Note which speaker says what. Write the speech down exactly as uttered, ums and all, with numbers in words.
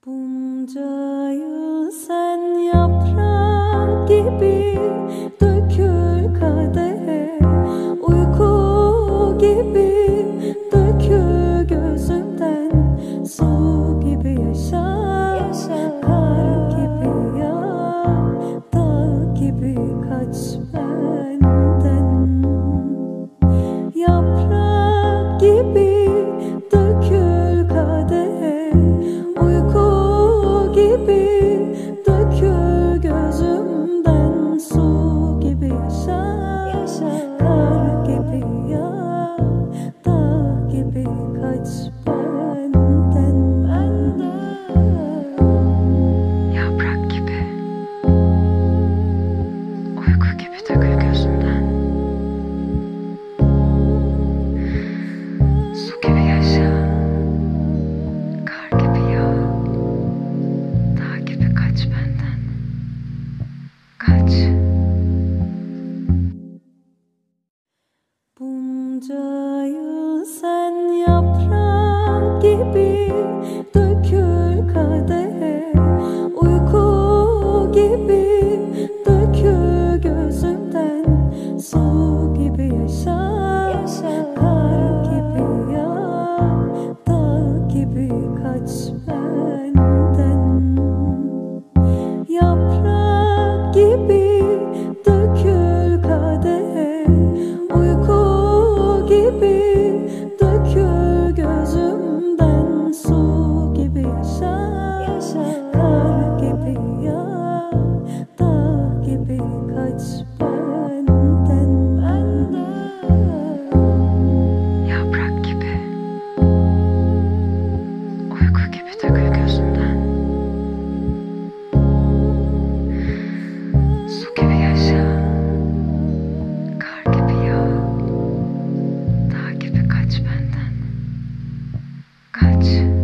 Speaker 1: Bunca yıl sen yaprak gibi dökül kadehe, uyku gibi dökül gözümden, su gibi yaşa, yaşa. Kar gibi yağ, dağ gibi kaç benden. Yaprak gibi dökül kadehe, uyku gibi dökül gözümden, su gibi yaşa, yaşa. Kar gibi yağ, dağ gibi kaç benden, benden.
Speaker 2: Yaprak gibi, uyku gibi dökül gözümden, su gibi yaşa, kar gibi yağ, dağ gibi kaç benden, kaç.
Speaker 1: Bunca yıl sen yaprak gibi dökül kadehe, uyku gibi dökül gözümden, su gibi yaşa, yaşa. Kar gibi yağ, dağ gibi kaç benden. Yaprak gibi dökül kadehe, uyku gibi dökül gözümden, su gibi yaşa, yaşa. Kar gibi yağ, dağ gibi kaç benden, benden.
Speaker 2: Yaprak gibi, uyku gibi dökül gözümden, su gibi yaşa, kar gibi yağ, dağ gibi kaç benden, kaç.